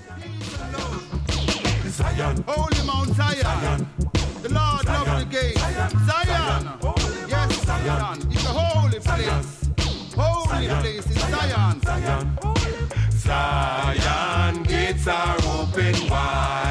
Zion, Holy Mount Zion. The Lord loves the gate. Zion. Yes, Zion. It's a holy place. Holy place in Zion. Zion, gates are open wide.